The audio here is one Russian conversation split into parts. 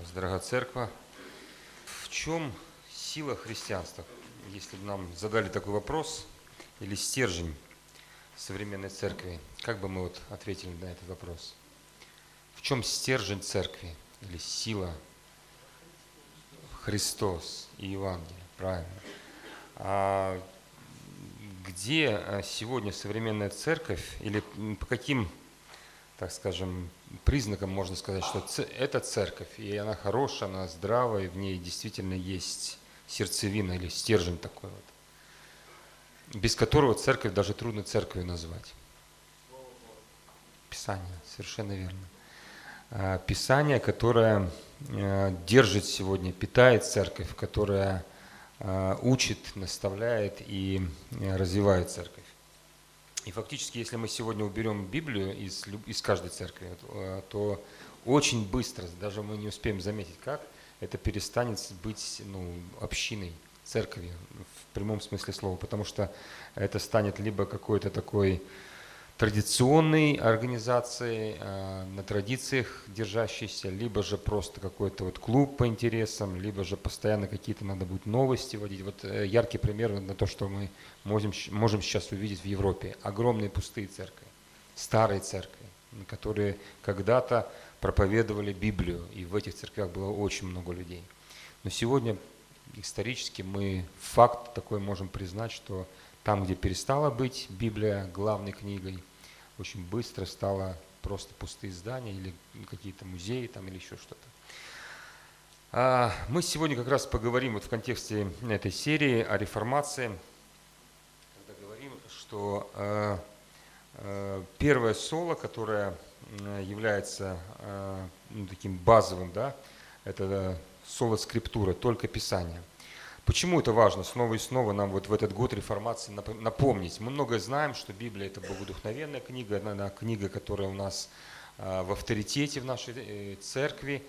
вас, дорогая церковь. В чем сила христианства? Если бы нам задали такой вопрос, или стержень современной церкви, как бы мы ответили на этот вопрос? В чем стержень церкви или сила? Христос и Евангелие, правильно. А где сегодня современная церковь, или по каким, так скажем, признакам можно сказать, что это церковь, и она хорошая, она здравая, и в ней действительно есть сердцевина или стержень такой вот, без которого церковь даже трудно церковью назвать? Писание, совершенно верно. Писание, которое держит сегодня, питает церковь, которая учит, наставляет и развивает церковь. И фактически, если мы сегодня уберем Библию из каждой церкви, то очень быстро, даже мы не успеем заметить, как, это перестанет быть общиной, церковью в прямом смысле слова, потому что это станет либо какой-то такой традиционной организацией, на традициях держащейся, либо же просто какой-то клуб по интересам, либо же постоянно какие-то надо будет новости вводить. Яркий пример на то, что мы можем сейчас увидеть в Европе. Огромные пустые церкви, старые церкви, которые когда-то проповедовали Библию, и в этих церквях было очень много людей. Но сегодня исторически мы факт такой можем признать, что там, где перестала быть Библия главной книгой, очень быстро стало просто пустые здания или какие-то музеи там, или еще что-то. Мы сегодня как раз поговорим в контексте этой серии о реформации, когда говорим, что первое соло, которое является таким базовым, да, это соло скриптура, только Писание. Почему это важно снова и снова нам в этот год реформации напомнить? Мы многое знаем, что Библия – это богодухновенная книга, она книга, которая у нас в авторитете в нашей церкви.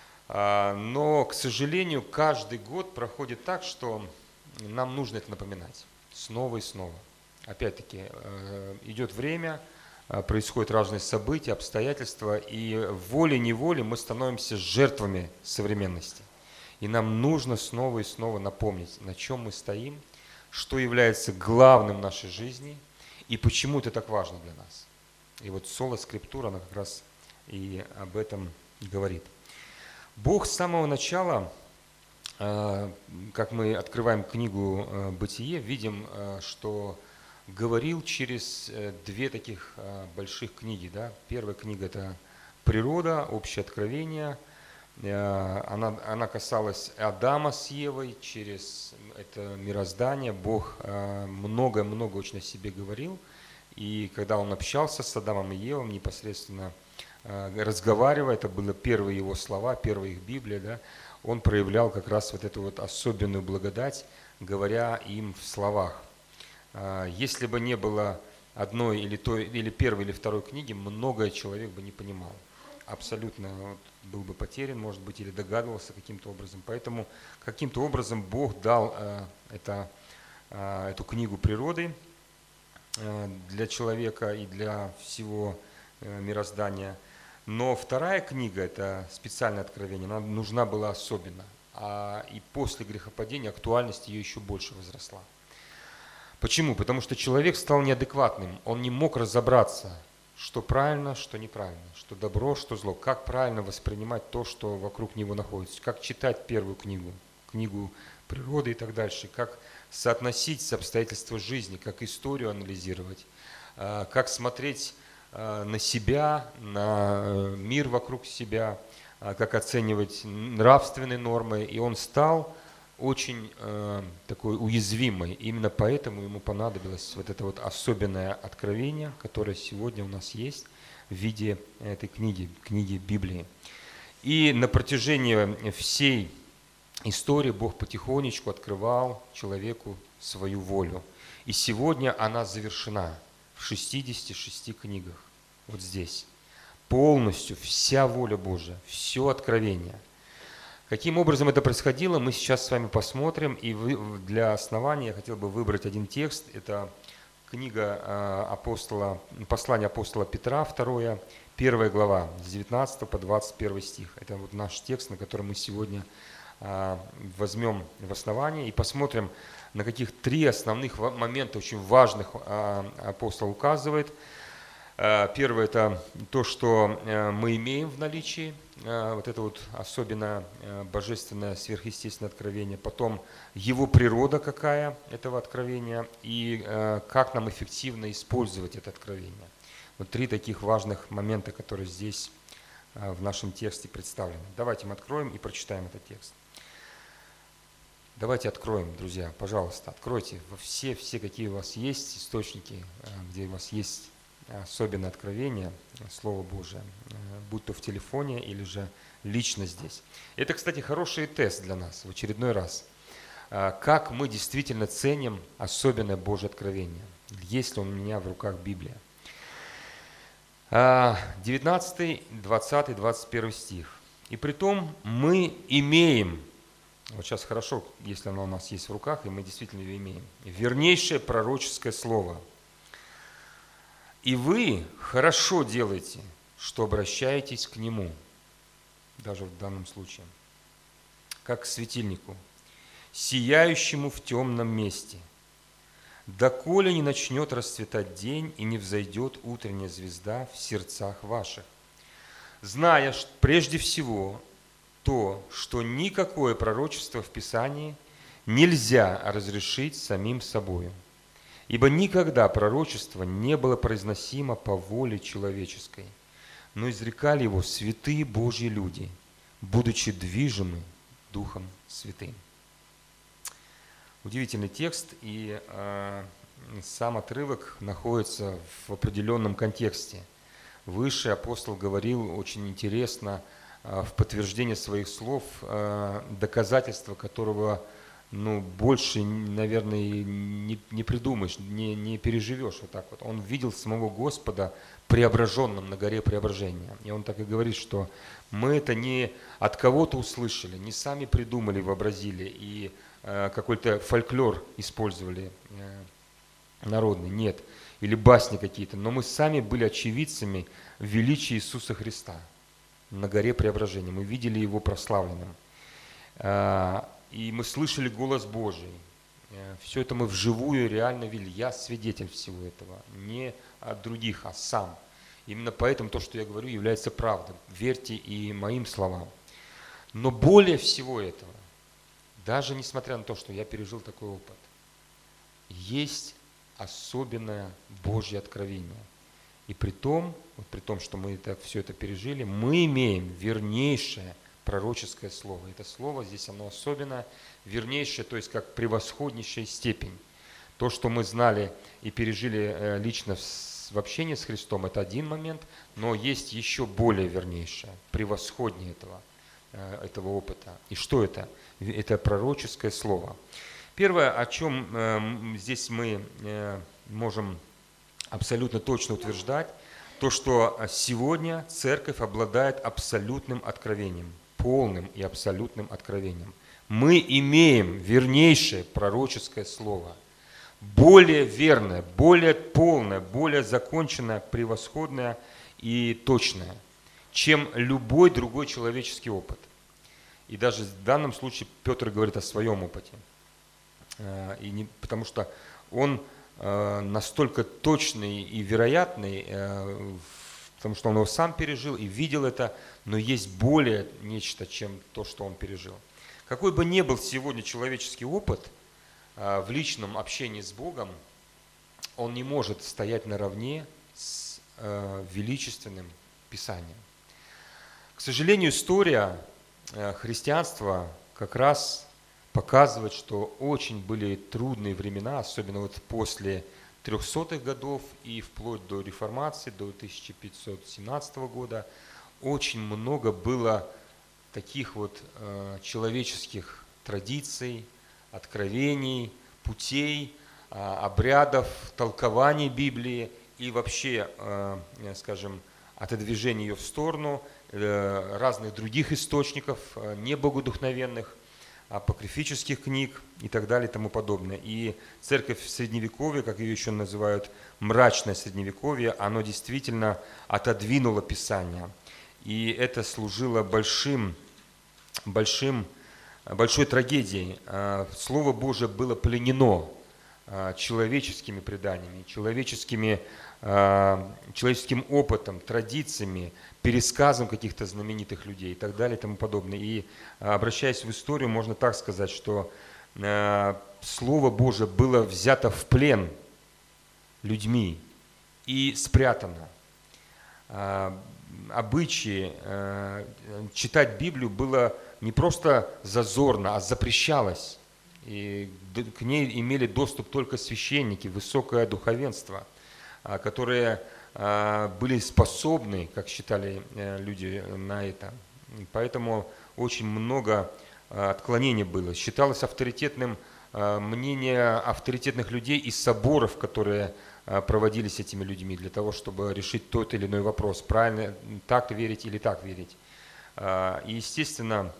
Но, к сожалению, каждый год проходит так, что нам нужно это напоминать снова и снова. Опять-таки, идет время, происходят разные события, обстоятельства, и волей-неволей мы становимся жертвами современности. И нам нужно снова и снова напомнить, на чем мы стоим, что является главным в нашей жизни и почему это так важно для нас. И соло скриптура, она как раз и об этом говорит. Бог с самого начала, как мы открываем книгу «Бытие», видим, что говорил через две таких больших книги. Да? Первая книга – это «Природа», «Общее откровение». Она касалась Адама с Евой, через это мироздание Бог много-много очень о себе говорил. И когда Он общался с Адамом и Евой, непосредственно разговаривая, это были первые Его слова, первая их Библия, да, Он проявлял как раз эту особенную благодать, говоря им в словах. Если бы не было одной или первой, или второй книги, многое человек бы не понимал. Абсолютно был бы потерян, может быть, или догадывался каким-то образом. Поэтому каким-то образом Бог дал эту книгу природы для человека и для всего мироздания. Но вторая книга, это специальное откровение, она нужна была особенно. И после грехопадения актуальность ее еще больше возросла. Почему? Потому что человек стал неадекватным, он не мог разобраться, что правильно, что неправильно, что добро, что зло, как правильно воспринимать то, что вокруг него находится, как читать первую книгу, книгу природы и так дальше, как соотносить с обстоятельствами жизни, как историю анализировать, как смотреть на себя, на мир вокруг себя, как оценивать нравственные нормы. И он стал очень такой уязвимой. Именно поэтому ему понадобилось это особенное откровение, которое сегодня у нас есть в виде этой книги Библии. И на протяжении всей истории Бог потихонечку открывал человеку свою волю. И сегодня она завершена в 66 книгах. Вот здесь. Полностью вся воля Божия, все откровение. Каким образом это происходило, мы сейчас с вами посмотрим. И для основания я хотел бы выбрать один текст. Это книга послание апостола Петра, 2 1 глава, с 19 по 21 стих. Это вот наш текст, на который мы сегодня возьмем в основание и посмотрим, на каких три основных момента, очень важных, апостол указывает. Первое – это то, что мы имеем в наличии, вот это вот особенно божественное сверхъестественное откровение. Потом его природа какая этого откровения и как нам эффективно использовать это откровение. Вот три таких важных момента, которые здесь в нашем тексте представлены. Давайте мы откроем и прочитаем этот текст. Давайте откроем, друзья, пожалуйста, откройте все, какие у вас есть источники, где у вас есть особенное откровение, Слово Божие, будь то в телефоне или же лично здесь. Это, кстати, хороший тест для нас в очередной раз. Как мы действительно ценим особенное Божье откровение, есть ли у меня в руках Библия. 19, 20, 21 стих. «И притом мы имеем», вот сейчас хорошо, если оно у нас есть в руках, и мы действительно ее имеем, «вернейшее пророческое слово. И вы хорошо делаете, что обращаетесь к нему», даже в данном случае, «как к светильнику, сияющему в темном месте, доколе не начнет расцветать день и не взойдет утренняя звезда в сердцах ваших, зная прежде всего то, что никакое пророчество в Писании нельзя разрешить самим собою, ибо никогда пророчество не было произносимо по воле человеческой, но изрекали его святые Божьи люди, будучи движимы Духом Святым». Удивительный текст, и сам отрывок находится в определенном контексте. Выше апостол говорил очень интересно в подтверждение своих слов, доказательства которого больше, наверное, не придумаешь, не переживешь вот так вот. Он видел самого Господа преображенным на горе преображения. И он так и говорит, что мы это не от кого-то услышали, не сами придумали, вообразили и какой-то фольклор использовали народный, нет, или басни какие-то, но мы сами были очевидцами величия Иисуса Христа на горе преображения. Мы видели Его прославленным, и мы слышали голос Божий. Все это мы вживую реально видели. Я свидетель всего этого, не от других, а сам. Именно поэтому то, что я говорю, является правдой. Верьте и моим словам. Но более всего этого, даже несмотря на то, что я пережил такой опыт, есть особенное Божье откровение. И при том, что мы все это пережили, мы имеем вернейшее пророческое слово. Это слово здесь оно особенно вернейшее, то есть как превосходнейшая степень. То, что мы знали и пережили лично в общении с Христом, это один момент, но есть еще более вернейшее, превосходнее этого опыта. И что это? Это пророческое слово. Первое, о чем здесь мы можем абсолютно точно утверждать, то, что сегодня церковь обладает абсолютным откровением, полным и абсолютным откровением. Мы имеем вернейшее пророческое слово, более верное, более полное, более законченное, превосходное и точное, чем любой другой человеческий опыт. И даже в данном случае Петр говорит о своем опыте. Потому что он настолько точный и вероятный, потому что он его сам пережил и видел это, но есть более нечто, чем то, что он пережил. Какой бы ни был сегодня человеческий опыт в личном общении с Богом, он не может стоять наравне с величественным Писанием. К сожалению, история христианства как раз показывает, что очень были трудные времена, особенно вот после 300-х годов и вплоть до реформации, до 1517 года. Очень много было таких вот человеческих традиций, откровений, путей, обрядов, толкований Библии и вообще, скажем, отодвижения ее в сторону, разных других источников, небогодухновенных, апокрифических книг и так далее и тому подобное. И церковь в Средневековье, как ее еще называют, мрачное Средневековье, оно действительно отодвинуло Писание. И это служило большой трагедией. Слово Божие было пленено человеческими преданиями, человеческим опытом, традициями, пересказом каких-то знаменитых людей и так далее и тому подобное. И обращаясь в историю, можно так сказать, что Слово Божие было взято в плен людьми и спрятано. Обычаи читать Библию было не просто зазорно, а запрещалось. И к ней имели доступ только священники, высокое духовенство, которые были способны, как считали люди, на это. Поэтому очень много отклонений было. Считалось авторитетным мнение авторитетных людей из соборов, которые проводились этими людьми для того, чтобы решить тот или иной вопрос, правильно так верить или так верить. И, естественно,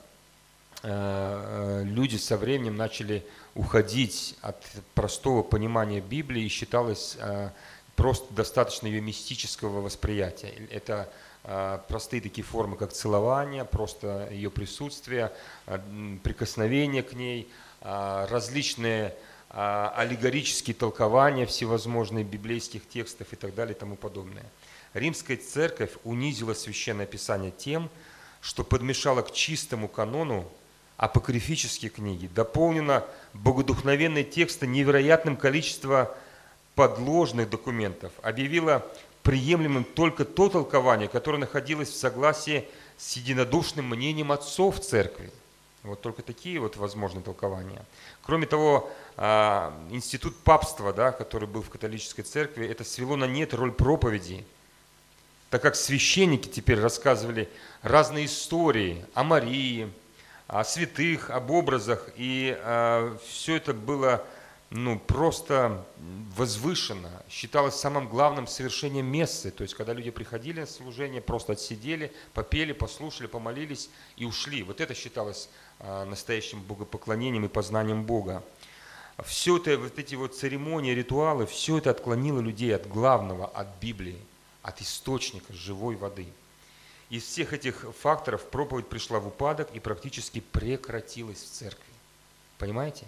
люди со временем начали уходить от простого понимания Библии, и считалось просто достаточно ее мистического восприятия. Это простые такие формы, как целование, просто ее присутствие, прикосновение к ней, различные аллегорические толкования всевозможных библейских текстов и так далее и тому подобное. Римская церковь унизила Священное Писание тем, что подмешала к чистому канону апокрифические книги, дополнена богодухновенные тексты невероятным количеством подложных документов, объявила приемлемым только то толкование, которое находилось в согласии с единодушным мнением отцов церкви. Вот только такие вот возможны толкования. Кроме того, институт папства, да, который был в католической церкви, это свело на нет роль проповеди, так как священники теперь рассказывали разные истории о Марии, о святых, об образах, и все это было просто возвышено, считалось самым главным совершением мессы. То есть, когда люди приходили на служение, просто отсидели, попели, послушали, помолились и ушли. Вот это считалось настоящим богопоклонением и познанием Бога. Все это, вот эти вот церемонии, ритуалы, все это отклонило людей от главного, от Библии, от источника живой воды. Из всех этих факторов проповедь пришла в упадок и практически прекратилась в церкви. Понимаете?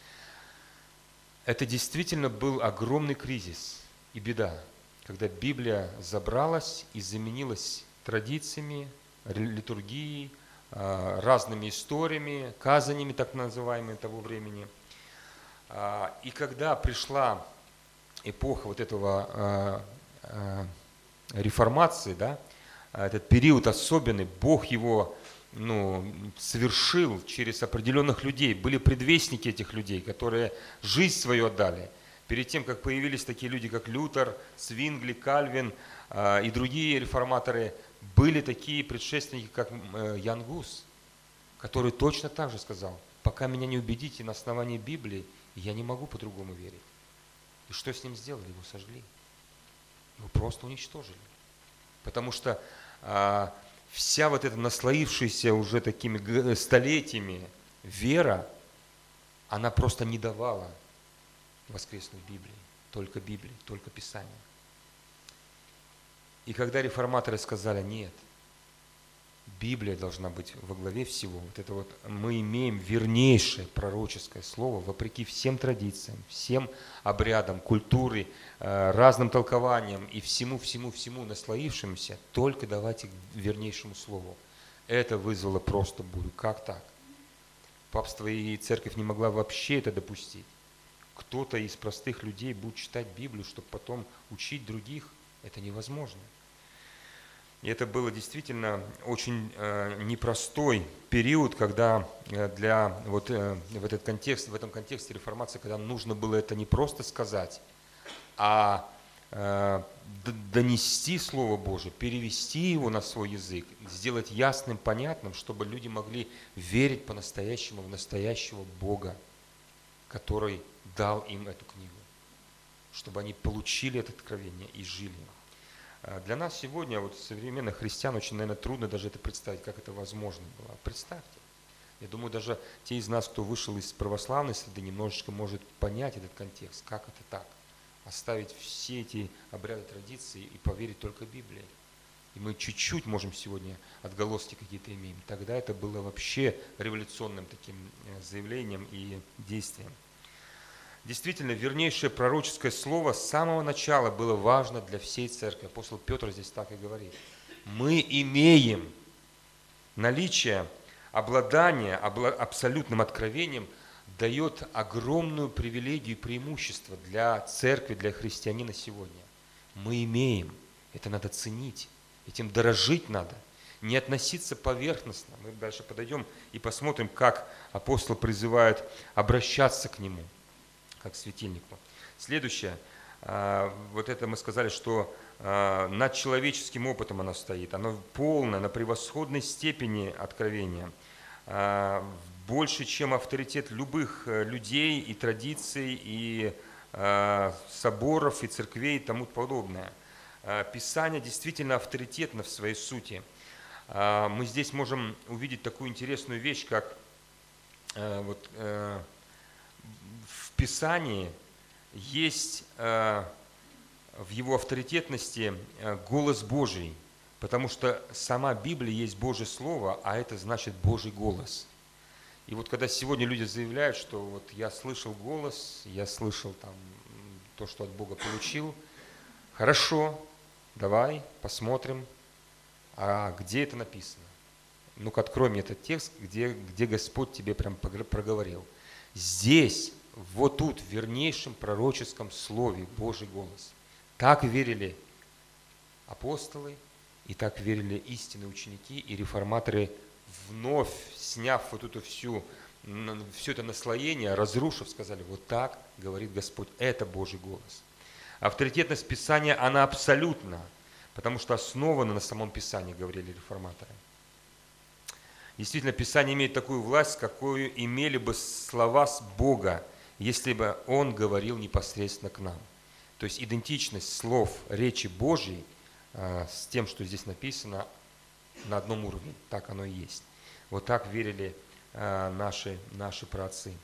Это действительно был огромный кризис и беда, когда Библия забралась и заменилась традициями, литургией, разными историями, казаниями так называемыми того времени. И когда пришла эпоха вот этого реформации, да, этот период особенный, Бог его совершил через определенных людей. Были предвестники этих людей, которые жизнь свою отдали. Перед тем, как появились такие люди, как Лютер, Цвингли, Кальвин и другие реформаторы, были такие предшественники, как Ян Гус, который точно так же сказал: пока меня не убедите на основании Библии, я не могу по-другому верить. И что с ним сделали? Его сожгли. Его просто уничтожили. Потому что вся вот эта наслоившаяся уже такими столетиями вера, она просто не давала воскреснуть Библии, только Писание. И когда реформаторы сказали: нет, Библия должна быть во главе всего, вот это вот мы имеем вернейшее пророческое слово, вопреки всем традициям, всем обрядам, культуре, разным толкованиям и всему наслоившемуся, только давайте к вернейшему слову. Это вызвало просто бурю. Как так? Папство и церковь не могла вообще это допустить. Кто-то из простых людей будет читать Библию, чтобы потом учить других, это невозможно. И это было действительно очень непростой период, когда в этом контексте реформации, когда нужно было это не просто сказать, а донести Слово Божие, перевести его на свой язык, сделать ясным, понятным, чтобы люди могли верить по-настоящему в настоящего Бога, который дал им эту книгу, чтобы они получили это откровение и жили. Для нас сегодня, вот современных христиан, очень, наверное, трудно даже это представить, как это возможно было. Представьте, Я думаю, даже те из нас, кто вышел из православной среды, немножечко может понять этот контекст, как это так. Оставить все эти обряды, традиции и поверить только Библии. И мы чуть-чуть можем сегодня отголоски какие-то имеем. Тогда это было вообще революционным таким заявлением и действием. Действительно, вернейшее пророческое слово с самого начала было важно для всей церкви. Апостол Петр здесь так и говорит. Мы имеем наличие, обладание абсолютным откровением дает огромную привилегию и преимущество для церкви, для христианина сегодня. Мы имеем, это надо ценить, этим дорожить надо, не относиться поверхностно. Мы дальше подойдем и посмотрим, как апостол призывает обращаться к нему, как к светильнику. Следующее, вот это мы сказали, что над человеческим опытом оно стоит, оно полное, на превосходной степени откровения, больше, чем авторитет любых людей и традиций, и соборов, и церквей, и тому подобное. Писание действительно авторитетно в своей сути. Мы здесь можем увидеть такую интересную вещь, как в Писании есть в его авторитетности голос Божий, потому что сама Библия есть Божье Слово, а это значит Божий голос. И вот когда сегодня люди заявляют, что вот я слышал голос, я слышал там то, что от Бога получил, хорошо, давай посмотрим, а где это написано? Ну-ка, открой мне этот текст, где Господь тебе прям проговорил. Здесь, вот тут, в вернейшем пророческом слове Божий голос. Так верили апостолы, и так верили истинные ученики и реформаторы, вновь сняв вот эту все это наслоение, разрушив, сказали, вот так говорит Господь, это Божий голос. Авторитетность Писания, она абсолютна, потому что основана на самом Писании, говорили реформаторы. Действительно, Писание имеет такую власть, какую имели бы слова с Бога, если бы Он говорил непосредственно к нам. То есть идентичность слов речи Божьей с тем, что здесь написано, на одном уровне. Так оно и есть. Вот так верили наши праотцы.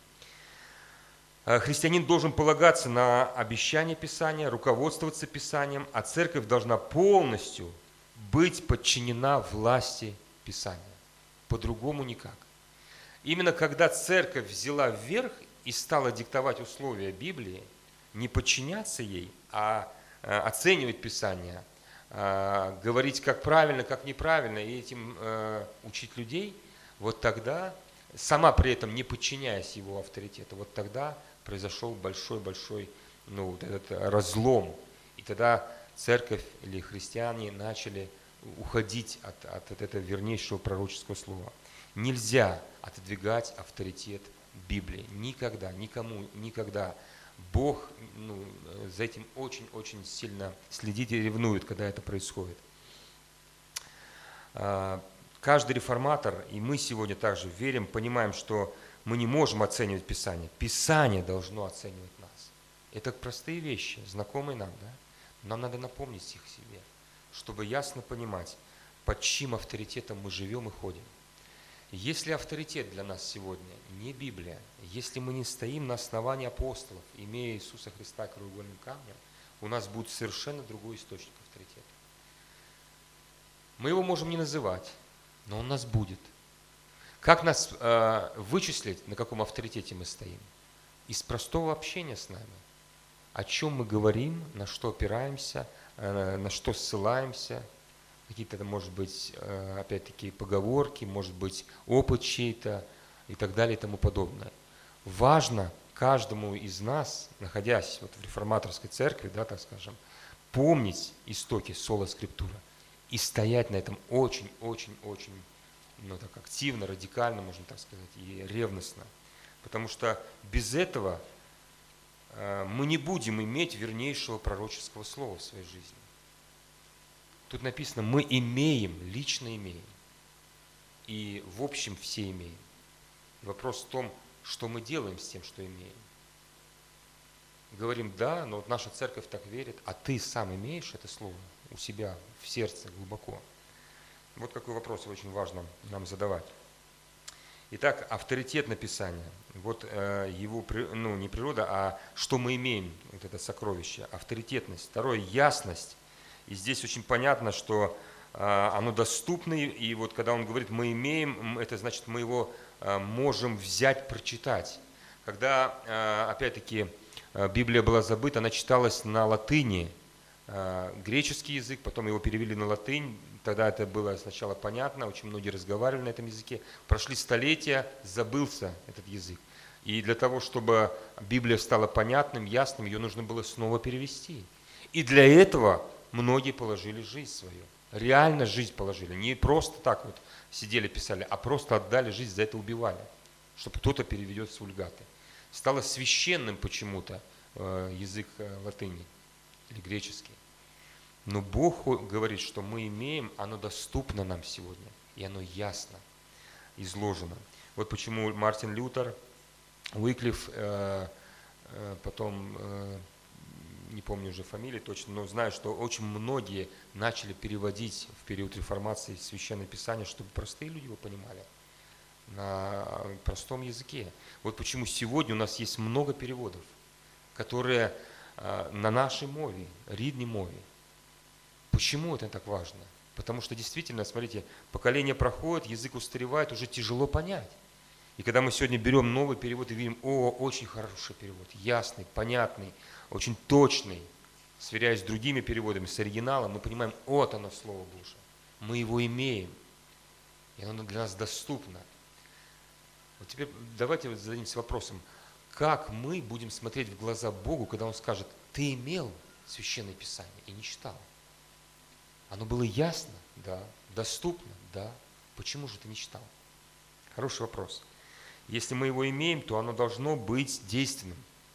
Христианин должен полагаться на обещания Писания, руководствоваться Писанием, а церковь должна полностью быть подчинена власти Писания. По-другому никак. Именно когда церковь взяла вверх и стала диктовать условия Библии, не подчиняться ей, а оценивать Писание, говорить, как правильно, как неправильно, и этим учить людей, вот тогда, сама при этом не подчиняясь его авторитету, вот тогда произошел большой-большой вот этот разлом. И тогда церковь или христиане начали уходить от этого вернейшего пророческого слова. Нельзя отодвигать авторитет Библии. Никогда, никому, никогда. Бог за этим очень-очень сильно следит и ревнует, когда это происходит. Каждый реформатор, и мы сегодня также верим, понимаем, что мы не можем оценивать Писание. Писание должно оценивать нас. Это простые вещи, знакомые нам, да? Нам надо напомнить их себе, чтобы ясно понимать, под чьим авторитетом мы живем и ходим. Если авторитет для нас сегодня не Библия, если мы не стоим на основании апостолов, имея Иисуса Христа краеугольным камнем, у нас будет совершенно другой источник авторитета. Мы его можем не называть, но он у нас будет. Как нас вычислить, на каком авторитете мы стоим? Из простого общения с нами. О чем мы говорим, на что опираемся, на что ссылаемся. Какие-то, может быть, опять-таки, поговорки, может быть, опыт чей-то и так далее и тому подобное. Важно каждому из нас, находясь вот в реформаторской церкви, да, так скажем, помнить истоки сола скриптура и стоять на этом очень-очень-очень так активно, радикально, можно так сказать, и ревностно. Потому что без этого мы не будем иметь вернейшего пророческого слова в своей жизни. Тут написано, мы имеем, лично имеем. И в общем все имеем. Вопрос в том, что мы делаем с тем, что имеем. Говорим, да, но вот наша церковь так верит, а ты сам имеешь это слово у себя в сердце глубоко. Вот какой вопрос очень важно нам задавать. Итак, авторитет Писания. Вот его, ну не природа, а что мы имеем, вот это сокровище, авторитетность. Второе, ясность. И здесь очень понятно, что оно доступно, и вот когда он говорит «мы имеем», это значит, мы его можем взять, прочитать. Когда, опять-таки, Библия была забыта, она читалась на латыни, греческий язык, потом его перевели на латынь, тогда это было сначала понятно, очень многие разговаривали на этом языке. Прошли столетия, забылся этот язык. И для того, чтобы Библия стала понятным, ясным, ее нужно было снова перевести. И для этого многие положили жизнь свою. Реально жизнь положили. Не просто так вот сидели, писали, а просто отдали жизнь, за это убивали. Чтобы кто-то переведет с вульгаты. Стало священным почему-то язык латыни или греческий. Но Бог говорит, что мы имеем, оно доступно нам сегодня. И оно ясно изложено. Вот почему Мартин Лютер, Уиклифф, потом, не помню уже фамилии точно, но знаю, что очень многие начали переводить в период реформации Священное Писание, чтобы простые люди его понимали на простом языке. Вот почему сегодня у нас есть много переводов, которые на нашей мове, рідній мове. Почему это так важно? Потому что действительно, смотрите, поколение проходит, язык устаревает, уже тяжело понять. И когда мы сегодня берем новый перевод и видим, очень хороший перевод, ясный, понятный, очень точный, сверяясь с другими переводами, с оригиналом, мы понимаем, вот оно, Слово Божие. Мы его имеем, и оно для нас доступно. Вот теперь давайте зададимся вопросом, как мы будем смотреть в глаза Богу, когда Он скажет, ты имел Священное Писание и не читал? Оно было ясно? Да. Доступно? Да. Почему же ты не читал? Хороший вопрос. Если мы его имеем, то оно должно быть действенным.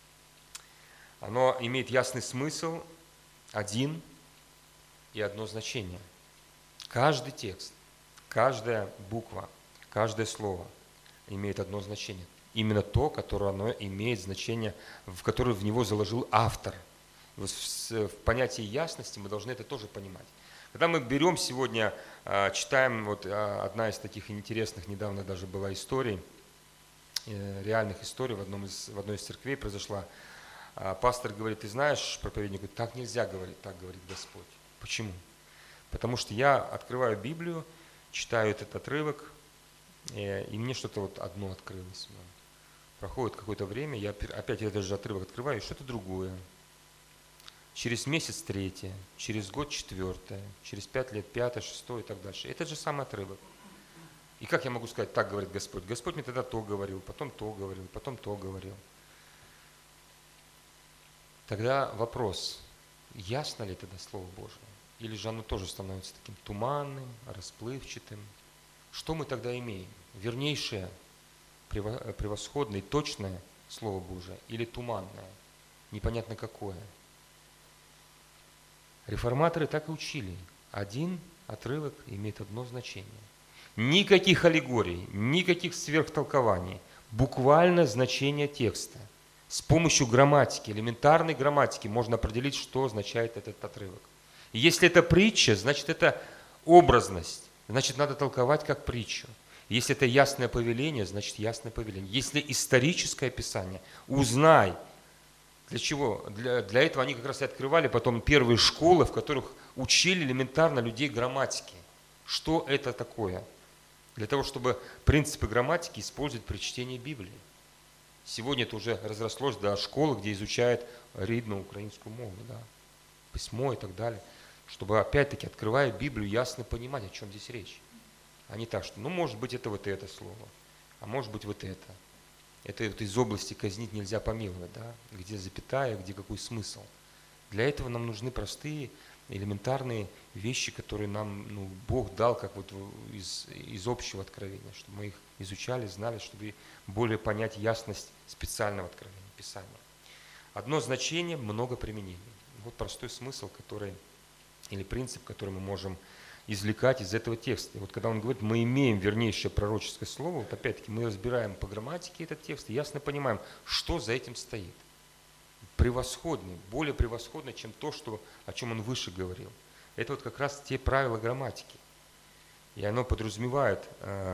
Оно имеет ясный смысл, один и одно значение. Каждый текст, каждая буква, каждое слово имеет одно значение. Именно то, которое оно имеет значение, в которое в него заложил автор. В понятии ясности мы должны это тоже понимать. Когда мы берем сегодня, читаем, вот одна из таких интересных, недавно даже была историй, реальных историй в одной из церквей произошла. Пастор говорит, ты знаешь, проповедник говорит, так нельзя говорить, так говорит Господь. Почему? Потому что я открываю Библию, читаю этот отрывок, и мне что-то вот одно открылось. Проходит какое-то время, я опять этот же отрывок открываю, и что-то другое. Через месяц третье, через год четвертое, через 5 лет пятое, шестое и так дальше. Этот же самый отрывок. И как я могу сказать, так говорит Господь? Господь мне тогда то говорил, потом то говорил, потом то говорил. Тогда вопрос, ясно ли тогда Слово Божие? Или же оно тоже становится таким туманным, расплывчатым? Что мы тогда имеем? Вернейшее, превосходное, точное Слово Божие или туманное, непонятно какое? Реформаторы так и учили. Один отрывок имеет одно значение. Никаких аллегорий, никаких сверхтолкований. Буквально значение текста. С помощью грамматики, элементарной грамматики можно определить, что означает этот отрывок. И если это притча, значит это образность. Значит надо толковать как притчу. Если это ясное повеление, значит ясное повеление. Если историческое описание, узнай. Для чего? Для этого они как раз и открывали потом первые школы, в которых учили элементарно людей грамматике. Что это такое? Для того, чтобы принципы грамматики использовать при чтении Библии. Сегодня это уже разрослось до школы, где изучают рідну украинскую мову, да, письмо и так далее. Чтобы опять-таки, открывая Библию, ясно понимать, о чем здесь речь. А не так, что, может быть, это вот это слово, а может быть, вот это. Это вот из области казнить нельзя помиловать, да? Где запятая, где какой смысл. Для этого нам нужны простые, элементарные вещи, которые нам Бог дал как вот из общего откровения, чтобы мы их изучали, знали, чтобы более понять ясность специального откровения, Писания. Одно значение, много применений. Вот простой смысл, или принцип, который мы можем извлекать из этого текста. И вот когда он говорит, мы имеем вернейшее пророческое слово, вот опять-таки мы разбираем по грамматике этот текст и ясно понимаем, что за этим стоит. Превосходный, более превосходный, чем то, о чем он выше говорил. Это вот как раз те правила грамматики. И оно подразумевает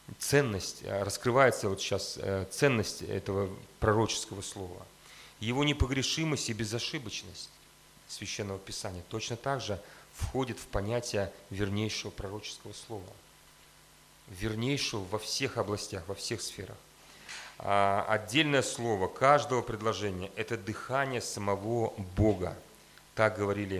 ценность, раскрывается вот сейчас ценность этого пророческого слова. Его непогрешимость и безошибочность Священного Писания точно так же входит в понятие вернейшего пророческого слова. Вернейшего во всех областях, во всех сферах. Отдельное слово каждого предложения – это дыхание самого Бога. Так говорили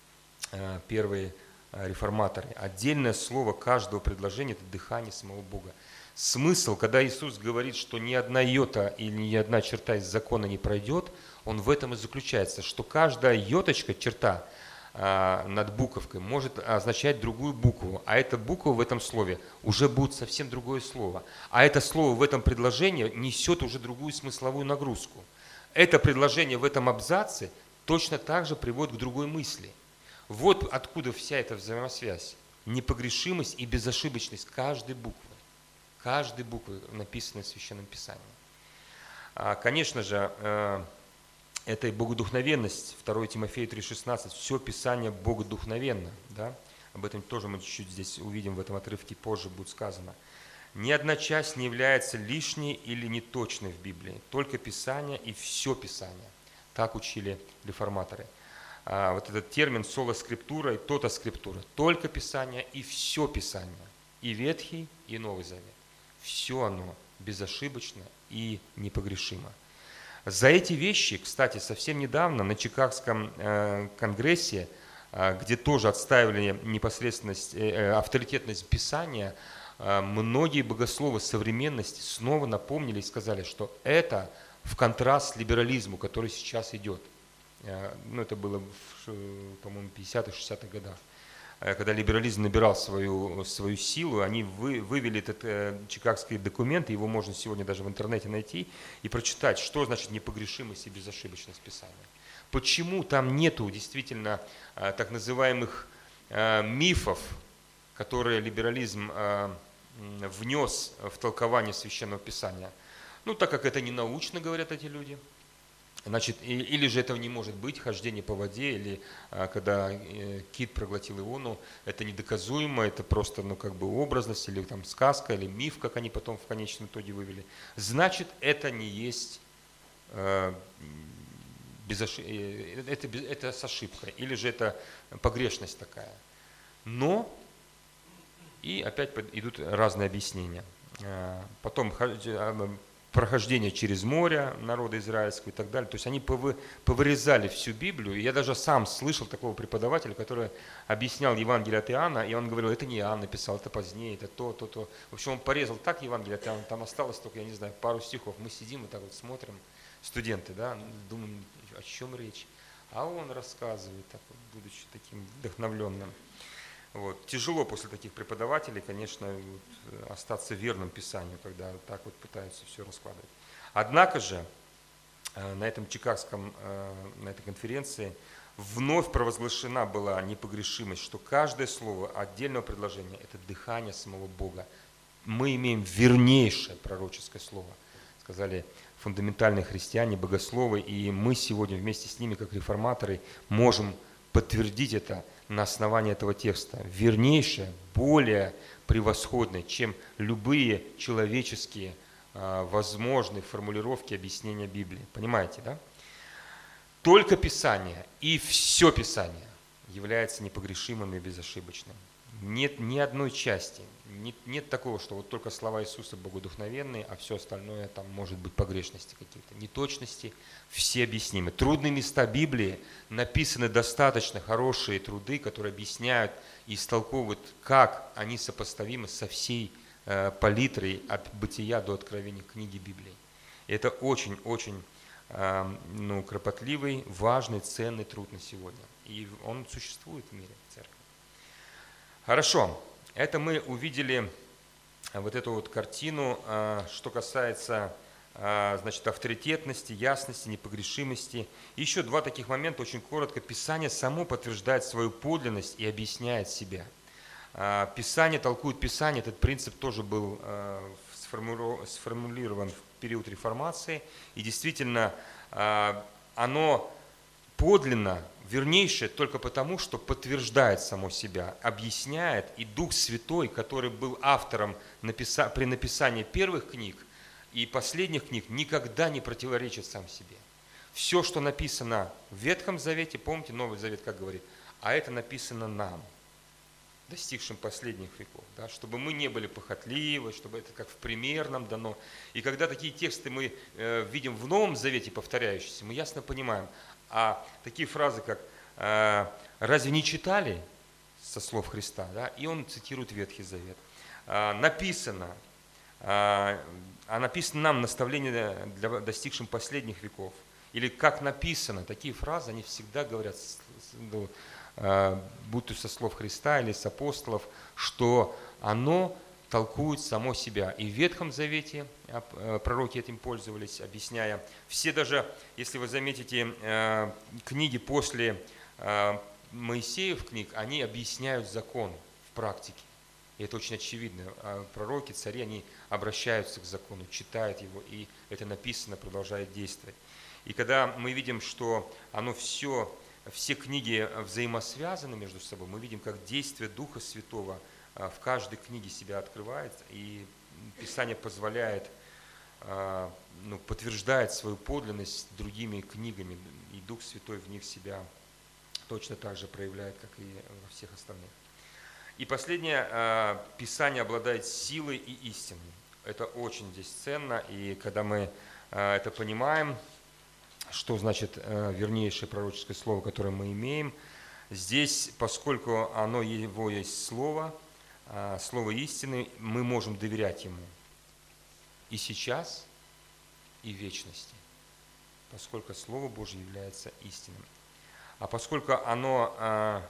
первые реформаторы. Отдельное слово каждого предложения – это дыхание самого Бога. Смысл, когда Иисус говорит, что ни одна йота или ни одна черта из закона не пройдет, он в этом и заключается, что каждая йоточка, черта над буковкой может означать другую букву, а эта буква в этом слове уже будет совсем другое слово. А это слово в этом предложении несет уже другую смысловую нагрузку. Это предложение в этом абзаце точно так же приводит к другой мысли. Вот откуда вся эта взаимосвязь. Непогрешимость и безошибочность каждой буквы, написанной в Священном Писании. Конечно же, это и богодухновенность, 2 Тимофею 3,16, все Писание богодухновенно. Да? Об этом тоже мы чуть-чуть здесь увидим в этом отрывке, позже будет сказано. Ни одна часть не является лишней или неточной в Библии, только Писание и все Писание. Так учили реформаторы. Вот этот термин «соло скриптура» и «тота скриптура», только Писание и все Писание, и Ветхий, и Новый Завет. Все оно безошибочно и непогрешимо. За эти вещи, кстати, совсем недавно на Чикагском конгрессе, где тоже отстаивали непосредственность, авторитетность Писания, многие богословы современности снова напомнили и сказали, что это в контраст либерализму, который сейчас идет. Это было, по-моему, в 50-х, 60-х годах. Когда либерализм набирал свою силу, они вывели этот чикагский документ, его можно сегодня даже в интернете найти и прочитать, что значит непогрешимость и безошибочность Писания. Почему там нету действительно так называемых мифов, которые либерализм внес в толкование Священного Писания? Так как это не научно, говорят эти люди. Значит, или же этого не может быть, хождение по воде, или когда кит проглотил Иону, это недоказуемо, это просто образность, или там сказка, или миф, как они потом в конечном итоге вывели. Значит, это не есть, это с ошибкой, или же это погрешность такая. Но, и опять идут разные объяснения. Потом прохождение через море народа израильского и так далее. То есть они повырезали всю Библию. И я даже сам слышал такого преподавателя, который объяснял Евангелие от Иоанна, и он говорил, это не Иоанн написал, это позднее, это то. В общем, он порезал так Евангелие от Иоанна, там осталось только, я не знаю, пару стихов. Мы сидим и так вот смотрим, студенты, да, думаем, о чем речь. А он рассказывает, так вот, будучи таким вдохновленным. Тяжело после таких преподавателей, конечно, остаться верным Писанию, когда так вот пытаются все раскладывать. Однако же на этом Чикагском, на этой конференции вновь провозглашена была непогрешимость, что каждое слово отдельного предложения – это дыхание самого Бога. Мы имеем вернейшее пророческое слово, сказали фундаментальные христиане, богословы, и мы сегодня вместе с ними, как реформаторы, можем подтвердить это на основании этого текста. Вернейшее, более превосходное, чем любые человеческие возможные формулировки объяснения Библии. Понимаете, да? Только Писание и все Писание является непогрешимым и безошибочным. Нет ни одной части, нет такого, что вот только слова Иисуса богодухновенные, а все остальное там может быть погрешности какие-то, неточности, все объяснимы. Трудные места Библии написаны достаточно хорошие труды, которые объясняют и истолковывают, как они сопоставимы со всей палитрой от Бытия до Откровения книги Библии. И это очень-очень кропотливый, важный, ценный труд на сегодня. И он существует в мире, в церкви. Хорошо, это мы увидели вот эту вот картину, что касается, значит, авторитетности, ясности, непогрешимости. Еще два таких момента, очень коротко. Писание само подтверждает свою подлинность и объясняет себя. Писание толкует Писание, этот принцип тоже был сформулирован в период реформации, и действительно оно подлинно, вернейшее только потому, что подтверждает само себя, объясняет, и Дух Святой, который был автором при написании первых книг и последних книг, никогда не противоречит сам себе. Все, что написано в Ветхом Завете, помните, Новый Завет как говорит, а это написано нам, достигшим последних веков, да, чтобы мы не были похотливы, чтобы это как в пример нам дано. И когда такие тексты мы видим в Новом Завете повторяющиеся, мы ясно понимаем, а такие фразы, как «разве не читали» со слов Христа, да, и он цитирует Ветхий Завет, написано нам наставление для достигшим последних веков, или как написано, такие фразы, они всегда говорят, будь то со слов Христа или с апостолов, что оно толкует само себя. И в Ветхом Завете пророки этим пользовались, объясняя. Все даже, если вы заметите, книги после Моисеев книг, они объясняют закон в практике. И это очень очевидно. Пророки, цари, они обращаются к закону, читают его, и это написано, продолжает действовать. И когда мы видим, что оно все книги взаимосвязаны между собой, мы видим, как действие Духа Святого в каждой книге себя открывает, и Писание позволяет, подтверждает свою подлинность другими книгами, и Дух Святой в них себя точно так же проявляет, как и во всех остальных. И последнее, Писание обладает силой и истиной. Это очень здесь ценно, и когда мы это понимаем, что значит вернейшее пророческое слово, которое мы имеем, здесь, поскольку его есть слово истины, мы можем доверять ему и сейчас, и в вечности, поскольку Слово Божье является истинным. А поскольку оно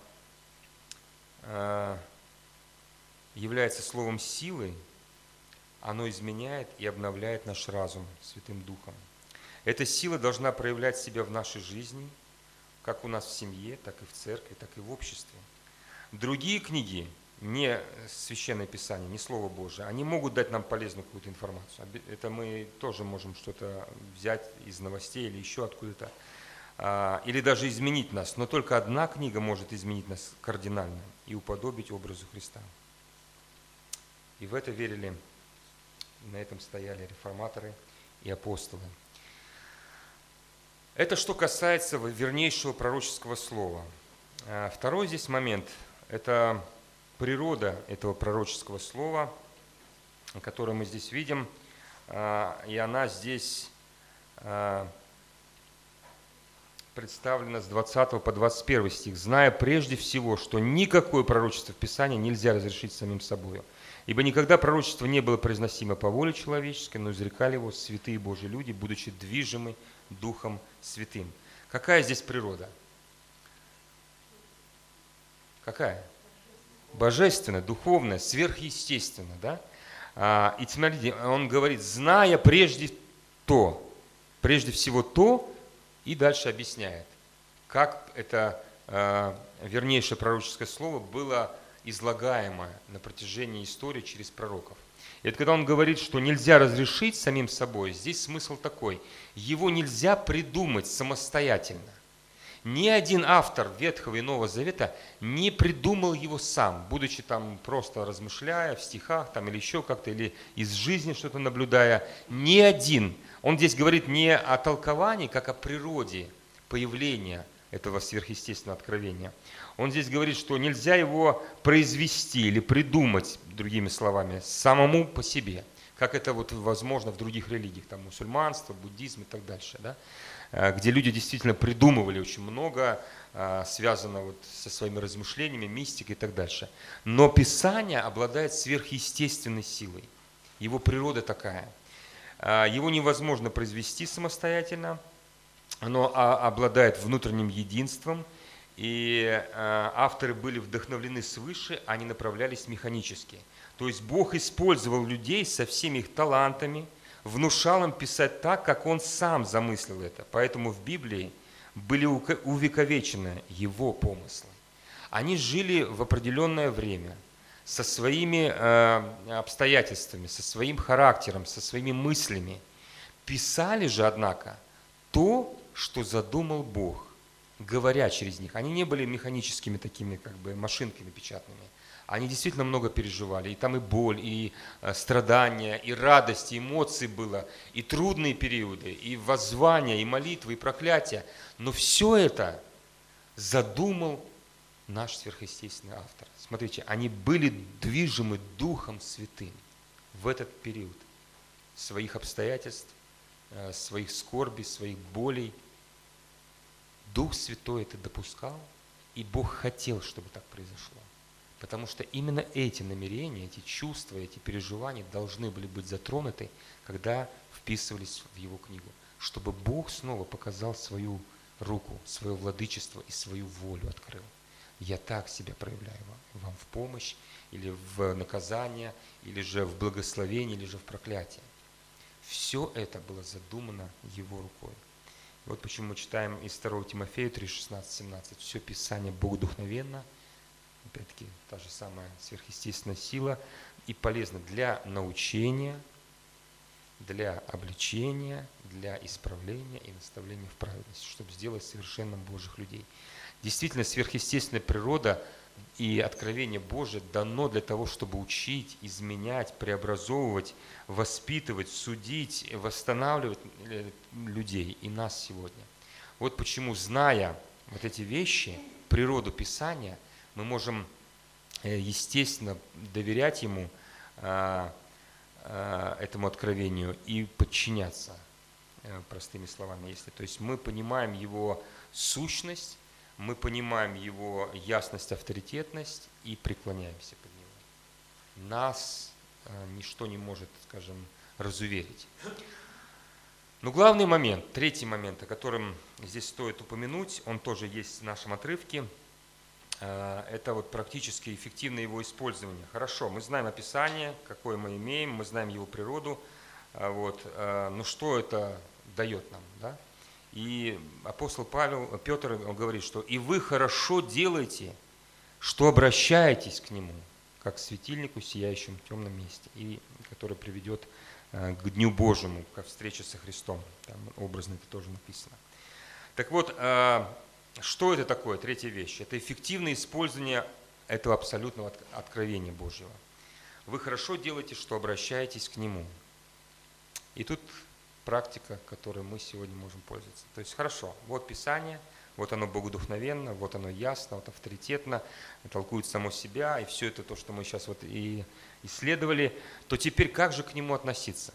является словом силы, оно изменяет и обновляет наш разум Святым Духом. Эта сила должна проявлять себя в нашей жизни, как у нас в семье, так и в церкви, так и в обществе. Другие книги, не Священное Писание, не Слово Божие, они могут дать нам полезную какую-то информацию. Это мы тоже можем что-то взять из новостей или еще откуда-то, или даже изменить нас. Но только одна книга может изменить нас кардинально и уподобить образу Христа. И в это верили, на этом стояли реформаторы и апостолы. Это что касается вернейшего пророческого слова. Второй здесь момент – это природа этого пророческого слова, которое мы здесь видим, и она здесь представлена с 20 по 21 стих. «Зная прежде всего, что никакое пророчество в Писании нельзя разрешить самим собой, ибо никогда пророчество не было произносимо по воле человеческой, но изрекали его святые Божьи люди, будучи движимы Духом Святым». Какая здесь природа? Какая? Божественная, духовная, сверхъестественная. Да? И смотрите, он говорит, зная прежде всего то, и дальше объясняет, как это вернейшее пророческое слово было излагаемо на протяжении истории через пророков. И это когда он говорит, что нельзя разрешить самим собой, здесь смысл такой, его нельзя придумать самостоятельно. Ни один автор Ветхого и Нового Завета не придумал его сам, будучи там просто размышляя в стихах там, или еще как-то, или из жизни что-то наблюдая. Ни один. Он здесь говорит не о толковании, как о природе появления этого сверхъестественного откровения. Он здесь говорит, что нельзя его произвести или придумать, другими словами, самому по себе, как это вот возможно в других религиях, там мусульманство, буддизм и так дальше, да? Где люди действительно придумывали очень много, связано вот со своими размышлениями, мистикой и так дальше. Но Писание обладает сверхъестественной силой, его природа такая. Его невозможно произвести самостоятельно, оно обладает внутренним единством, и авторы были вдохновлены свыше, они направлялись механически. То есть Бог использовал людей со всеми их талантами, внушал им писать так, как Он сам замыслил это. Поэтому в Библии были увековечены Его помыслы. Они жили в определенное время, со своими обстоятельствами, со своим характером, со своими мыслями. Писали же, однако, то, что задумал Бог. говоря через них. Они не были механическими такими как бы машинками печатными. Они действительно много переживали. И там и боль, и страдания, и радость, и эмоции было, и трудные периоды, и воззвания, и молитвы, и проклятия. Но все это задумал наш сверхъестественный автор. Смотрите, они были движимы Духом Святым в этот период своих обстоятельств, своих скорбей, своих болей. Дух Святой это допускал, и Бог хотел, чтобы так произошло. Потому что именно эти намерения, эти чувства, эти переживания должны были быть затронуты, когда вписывались в Его книгу. Чтобы Бог снова показал свою руку, свое владычество и свою волю открыл. Я так себя проявляю вам в помощь, или в наказание, или же в благословение, или же в проклятие. Все это было задумано Его рукой. Вот почему мы читаем из 2 Тимофею 3, 16, 17. Все Писание богодухновенно, опять-таки та же самая сверхъестественная сила, и полезно для научения, для обличения, для исправления и наставления в праведности, чтобы сделать совершенным Божьих людей. Действительно, сверхъестественная природа и откровение Божие дано для того, чтобы учить, изменять, преобразовывать, воспитывать, судить, восстанавливать людей и нас сегодня. Вот почему, зная вот эти вещи, природу Писания, мы можем, естественно, доверять ему, этому откровению и подчиняться, простыми словами, если. То есть мы понимаем его сущность, мы понимаем его ясность, авторитетность и преклоняемся под него. Нас ничто не может, скажем, разуверить. Но главный момент, третий момент, о котором здесь стоит упомянуть, он тоже есть в нашем отрывке, это вот практически эффективное его использование. Хорошо, мы знаем описание, какое мы имеем, мы знаем его природу, но что это дает нам, да? И апостол Петр говорит, что «и вы хорошо делаете, что обращаетесь к Нему, как к светильнику, сияющему в темном месте, и который приведет к Дню Божьему, ко встрече со Христом». Там образно это тоже написано. Так вот, что это такое? Третья вещь. Это эффективное использование этого абсолютного откровения Божьего. Вы хорошо делаете, что обращаетесь к Нему. И тут практика, которой мы сегодня можем пользоваться. То есть хорошо, вот Писание, вот оно богодухновенно, вот оно ясно, вот авторитетно, толкует само себя, и все это то, что мы сейчас вот и исследовали, то теперь как же к нему относиться?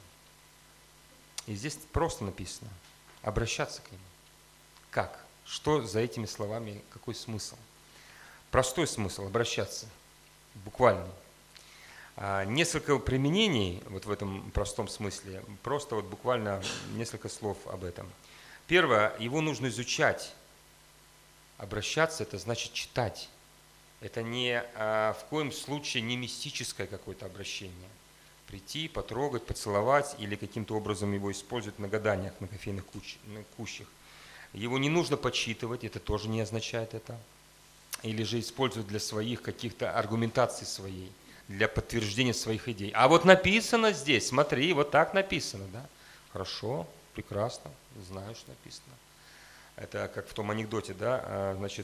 И здесь просто написано, обращаться к нему. Как? Что за этими словами, какой смысл? Простой смысл, обращаться, буквально. Несколько применений вот в этом простом смысле, просто вот буквально несколько слов об этом. Первое, его нужно изучать. Обращаться – это значит читать. Это не в коем случае не мистическое какое-то обращение. Прийти, потрогать, поцеловать или каким-то образом его использовать на гаданиях, на кофейных кущах. Его не нужно подсчитывать, это тоже не означает это. Или же использовать для своих каких-то аргументаций своей, для подтверждения своих идей. А вот написано здесь, смотри, вот так написано, да? Хорошо, прекрасно, знаю, что написано. Это как в том анекдоте, да, значит,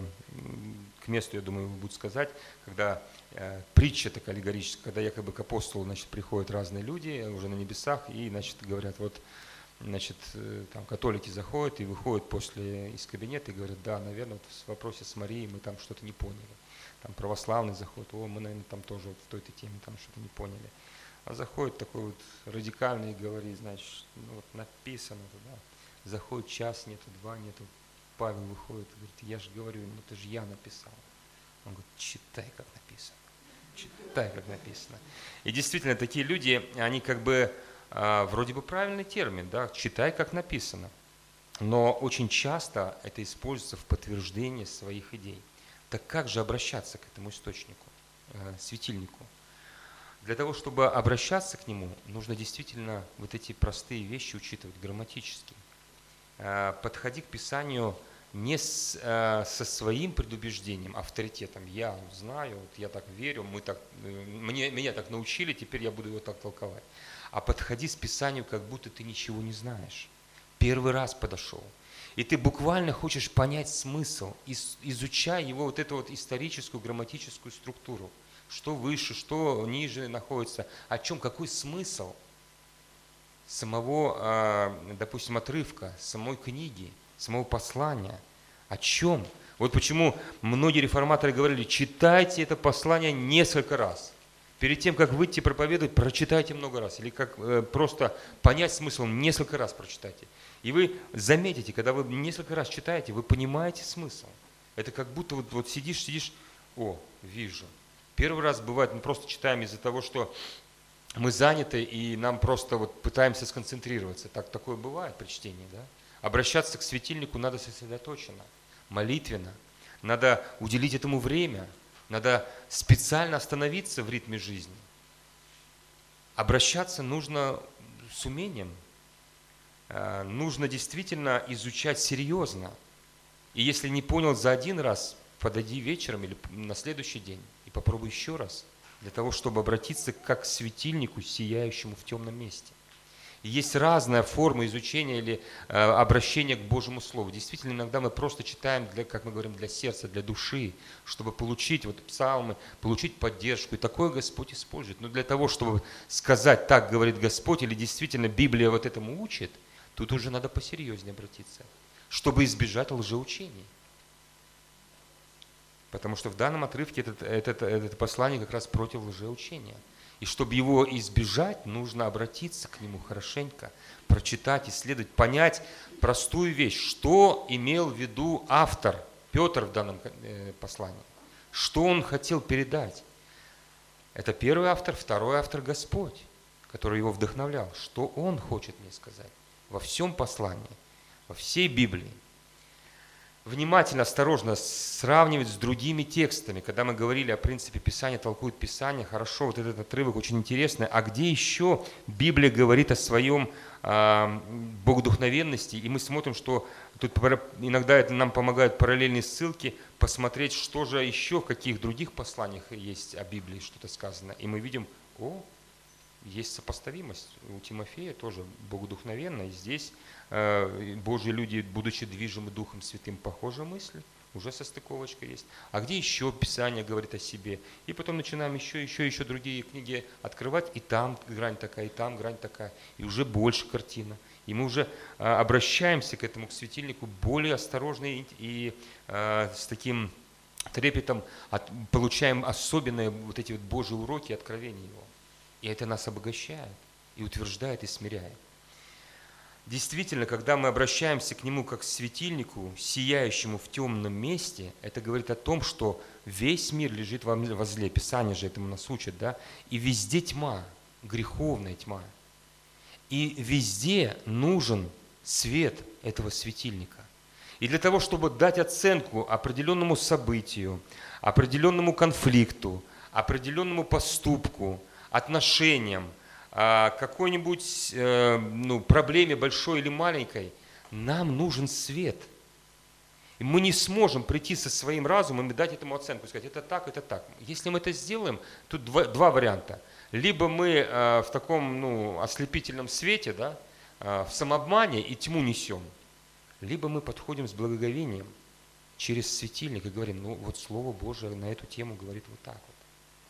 к месту, я думаю, его будут сказать, когда притча такая аллегорическая, когда якобы к апостолу, значит, приходят разные люди уже на небесах и, значит, говорят, вот, значит, там католики заходят и выходят из кабинета и говорят, да, наверное, вот в вопросе с Марией мы там что-то не поняли. Там православный заходит, мы, наверное, там тоже вот в той-то теме там что-то не поняли. А заходит такой вот радикальный и говорит, значит, ну вот написано туда. Заходит, час нету, два нету. Павел выходит и говорит, я же говорю, ну это же я написал. Он говорит, читай, как написано. Читай, как написано. И действительно, такие люди, они как бы, вроде бы правильный термин, да, читай, как написано. Но очень часто это используется в подтверждении своих идей. Так как же обращаться к этому источнику, светильнику? Для того, чтобы обращаться к нему, нужно действительно вот эти простые вещи учитывать грамматически. Подходи к Писанию не со своим предубеждением, авторитетом. Я знаю, вот я так верю, меня так научили, теперь я буду его так толковать. А подходи с Писанием, как будто ты ничего не знаешь. Первый раз подошел. И ты буквально хочешь понять смысл, изучая его вот эту вот историческую, грамматическую структуру. Что выше, что ниже находится, о чем, какой смысл самого, допустим, отрывка, самой книги, самого послания. О чем? Вот почему многие реформаторы говорили, читайте это послание несколько раз. Перед тем, как выйти проповедовать, прочитайте много раз. Или как просто понять смысл, несколько раз прочитайте. И вы заметите, когда вы несколько раз читаете, вы понимаете смысл. Это как будто вот сидишь, о, вижу. Первый раз бывает, мы просто читаем из-за того, что мы заняты, и нам просто вот пытаемся сконцентрироваться. Такое бывает при чтении, да? Обращаться к светильнику надо сосредоточенно, молитвенно. Надо уделить этому время. Надо специально остановиться в ритме жизни. Обращаться нужно с умением. Нужно действительно изучать серьезно. И если не понял за один раз, подойди вечером или на следующий день и попробуй еще раз, для того, чтобы обратиться как к светильнику, сияющему в темном месте. И есть разная форма изучения или обращения к Божьему Слову. Действительно, иногда мы просто читаем, как мы говорим, для сердца, для души, чтобы получить вот псалмы, получить поддержку. И такое Господь использует. Но для того, чтобы сказать, так говорит Господь, или действительно Библия вот этому учит, тут уже надо посерьезнее обратиться, чтобы избежать лжеучений. Потому что в данном отрывке это послание как раз против лжеучения. И чтобы его избежать, нужно обратиться к нему хорошенько, прочитать, исследовать, понять простую вещь, что имел в виду автор, Петр в данном послании, что он хотел передать. Это первый автор, второй автор Господь, который его вдохновлял. Что он хочет мне сказать во всем послании, во всей Библии. Внимательно, осторожно сравнивать с другими текстами. Когда мы говорили о принципе Писания, толкует Писание, хорошо, вот этот отрывок очень интересный. А где еще Библия говорит о своем богодухновенности? И мы смотрим, что тут иногда это нам помогают параллельные ссылки, посмотреть, что же еще, в каких других посланиях есть о Библии что-то сказано. И мы видим, есть сопоставимость. У Тимофея тоже богодухновенно, и здесь Божьи люди, будучи движимы Духом Святым, похожие мысли, уже состыковочка есть. А где еще Писание говорит о себе? И потом начинаем еще другие книги открывать, и там грань такая, и там грань такая, и уже больше картина. И мы уже обращаемся к этому, к светильнику, более осторожно и с таким трепетом получаем особенные вот эти вот Божьи уроки, откровения Его. И это нас обогащает, и утверждает, и смиряет. Действительно, когда мы обращаемся к Нему как к светильнику, сияющему в темном месте, это говорит о том, что весь мир лежит возле. Писание же этому нас учит, да? И везде тьма, греховная тьма. И везде нужен свет этого светильника. И для того, чтобы дать оценку определенному событию, определенному конфликту, определенному поступку, отношениям, какой-нибудь проблеме большой или маленькой, нам нужен свет. И мы не сможем прийти со своим разумом и дать этому оценку, сказать, это так, это так. Если мы это сделаем, тут два варианта. Либо мы в таком ослепительном свете, да, в самообмане и тьму несем, либо мы подходим с благоговением через светильник и говорим, вот Слово Божие на эту тему говорит вот так вот.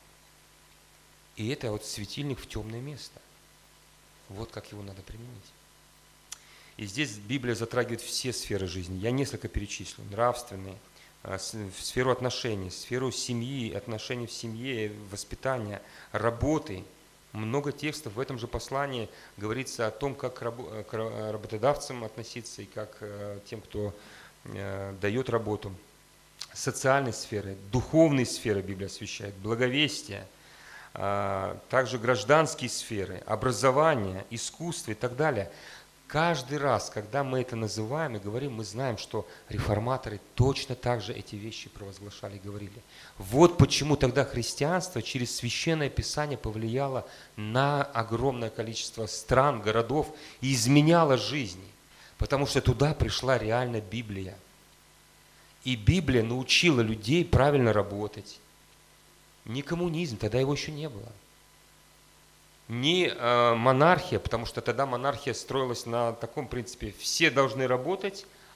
И это вот светильник в темное место. Вот как его надо применить. И здесь Библия затрагивает все сферы жизни. Я несколько перечислю. Нравственные, сферу отношений, сферу семьи, отношений в семье, воспитания, работы. Много текстов в этом же послании говорится о том, как к работодавцам относиться и как тем, кто дает работу. Социальной сферы, духовной сферы Библия освещает, благовестие, также гражданские сферы, образование, искусство и так далее. Каждый раз, когда мы это называем и говорим, мы знаем, что реформаторы точно так же эти вещи провозглашали и говорили. Вот почему тогда христианство через Священное Писание повлияло на огромное количество стран, городов и изменяло жизни. Потому что туда пришла реально Библия. И Библия научила людей правильно работать. Не коммунизм, тогда его еще не было. Не монархия, потому что тогда монархия строилась на таком принципе. Все должны работать,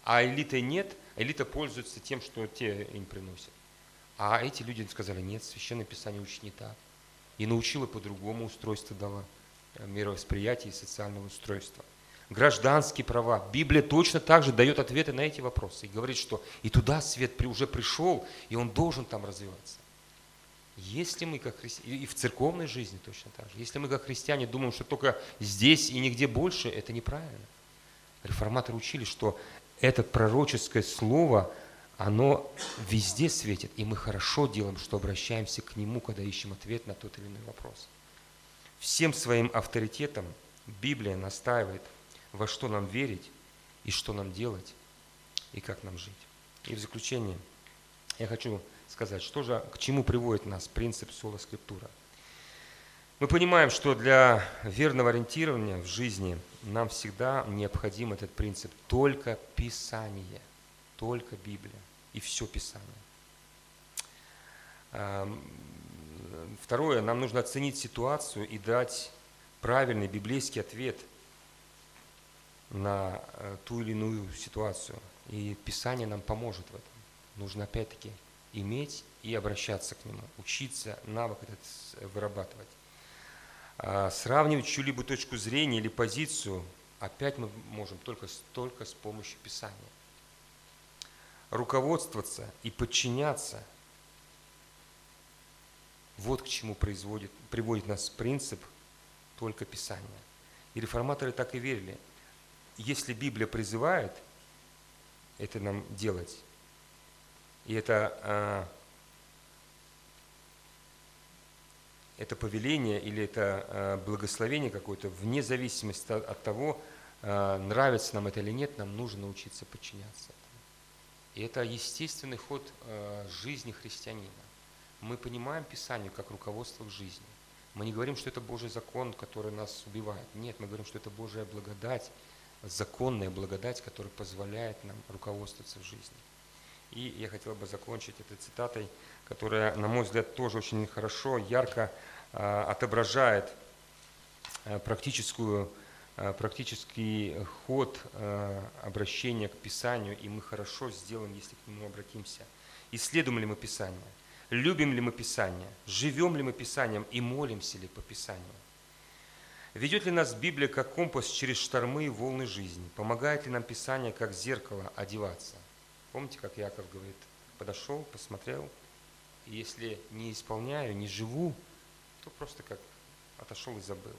А элиты нет, элита пользуется тем, что те им приносят. А эти люди сказали, нет, Священное Писание учит не так. И научила по-другому, устройство дала, мировосприятие и социального устройства. Гражданские права. Библия точно так же дает ответы на эти вопросы. И говорит, что и туда свет уже пришел, и он должен там развиваться. Если мы как христиане, и в церковной жизни точно так же, если мы как христиане думаем, что только здесь и нигде больше, это неправильно. Реформаторы учили, что это пророческое слово, оно везде светит, и мы хорошо делаем, что обращаемся к нему, когда ищем ответ на тот или иной вопрос. Всем своим авторитетом Библия настаивает, во что нам верить, и что нам делать, и как нам жить. И в заключение я хочу сказать, что же, к чему приводит нас принцип сола скриптура. Мы понимаем, что для верного ориентирования в жизни нам всегда необходим этот принцип только Писание, только Библия и все Писание. Второе, нам нужно оценить ситуацию и дать правильный библейский ответ на ту или иную ситуацию. И Писание нам поможет в этом. Нужно опять-таки иметь и обращаться к нему, учиться навык этот вырабатывать. Сравнивать чью-либо точку зрения или позицию опять мы можем только с помощью Писания. Руководствоваться и подчиняться – вот к чему приводит нас принцип только Писания. И реформаторы так и верили. Если Библия призывает это нам делать, и это повеление или это благословение какое-то, вне зависимости от того, нравится нам это или нет, нам нужно научиться подчиняться этому. И это естественный ход жизни христианина. Мы понимаем Писание как руководство к жизни. Мы не говорим, что это Божий закон, который нас убивает. Нет, мы говорим, что это Божья благодать, законная благодать, которая позволяет нам руководствоваться в жизни. И я хотел бы закончить этой цитатой, которая, на мой взгляд, тоже очень хорошо, ярко отображает практический ход обращения к Писанию, и мы хорошо сделаем, если к нему обратимся. Исследуем ли мы Писание? Любим ли мы Писание? Живем ли мы Писанием и молимся ли по Писанию? Ведет ли нас Библия как компас через штормы и волны жизни? Помогает ли нам Писание как зеркало одеваться? Помните, как Иаков говорит, подошел, посмотрел, и если не исполняю, не живу, то просто как отошел и забыл.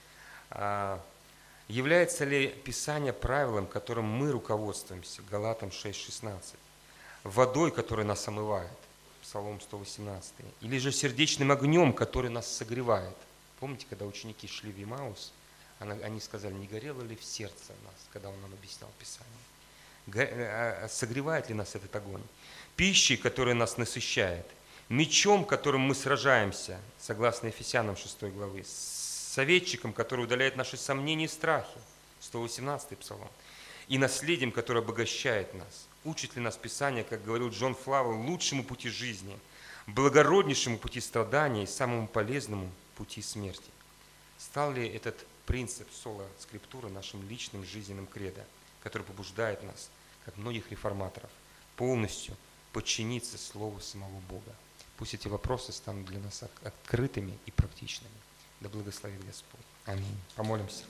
Является ли Писание правилом, которым мы руководствуемся? Галатам 6:16. Водой, которая нас омывает? Псалом 118. Или же сердечным огнем, который нас согревает? Помните, когда ученики шли в Емаус, они сказали, не горело ли в сердце нас, когда он нам объяснял Писание? Согревает ли нас этот огонь? Пищей, которая нас насыщает? Мечом, которым мы сражаемся, согласно Ефесянам 6 главы? Советчиком, который удаляет наши сомнения и страхи? 118 Псалом. И наследием, которое обогащает нас? Учит ли нас Писание, как говорил Джон Флавел, лучшему пути жизни, благороднейшему пути страдания и самому полезному пути смерти? Стал ли этот принцип сола скриптуры нашим личным жизненным кредо, который побуждает нас, как многих реформаторов, полностью подчиниться Слову самого Бога? Пусть эти вопросы станут для нас открытыми и практичными. Да благословит Господь. Аминь. Помолимся.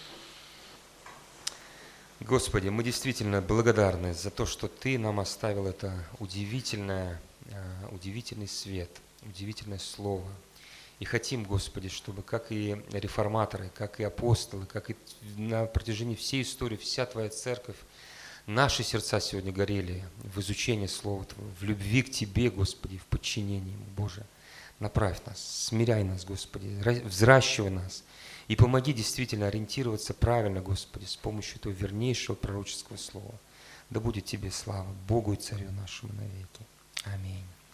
Господи, мы действительно благодарны за то, что Ты нам оставил это удивительный свет, удивительное Слово. И хотим, Господи, чтобы как и реформаторы, как и апостолы, как и на протяжении всей истории, вся Твоя Церковь, наши сердца сегодня горели в изучении Слова Твоего, в любви к Тебе, Господи, в подчинении Ему, Боже. Направь нас, смиряй нас, Господи, взращивай нас. И помоги действительно ориентироваться правильно, Господи, с помощью этого вернейшего пророческого слова. Да будет Тебе слава, Богу и Царю нашему навеки. Аминь.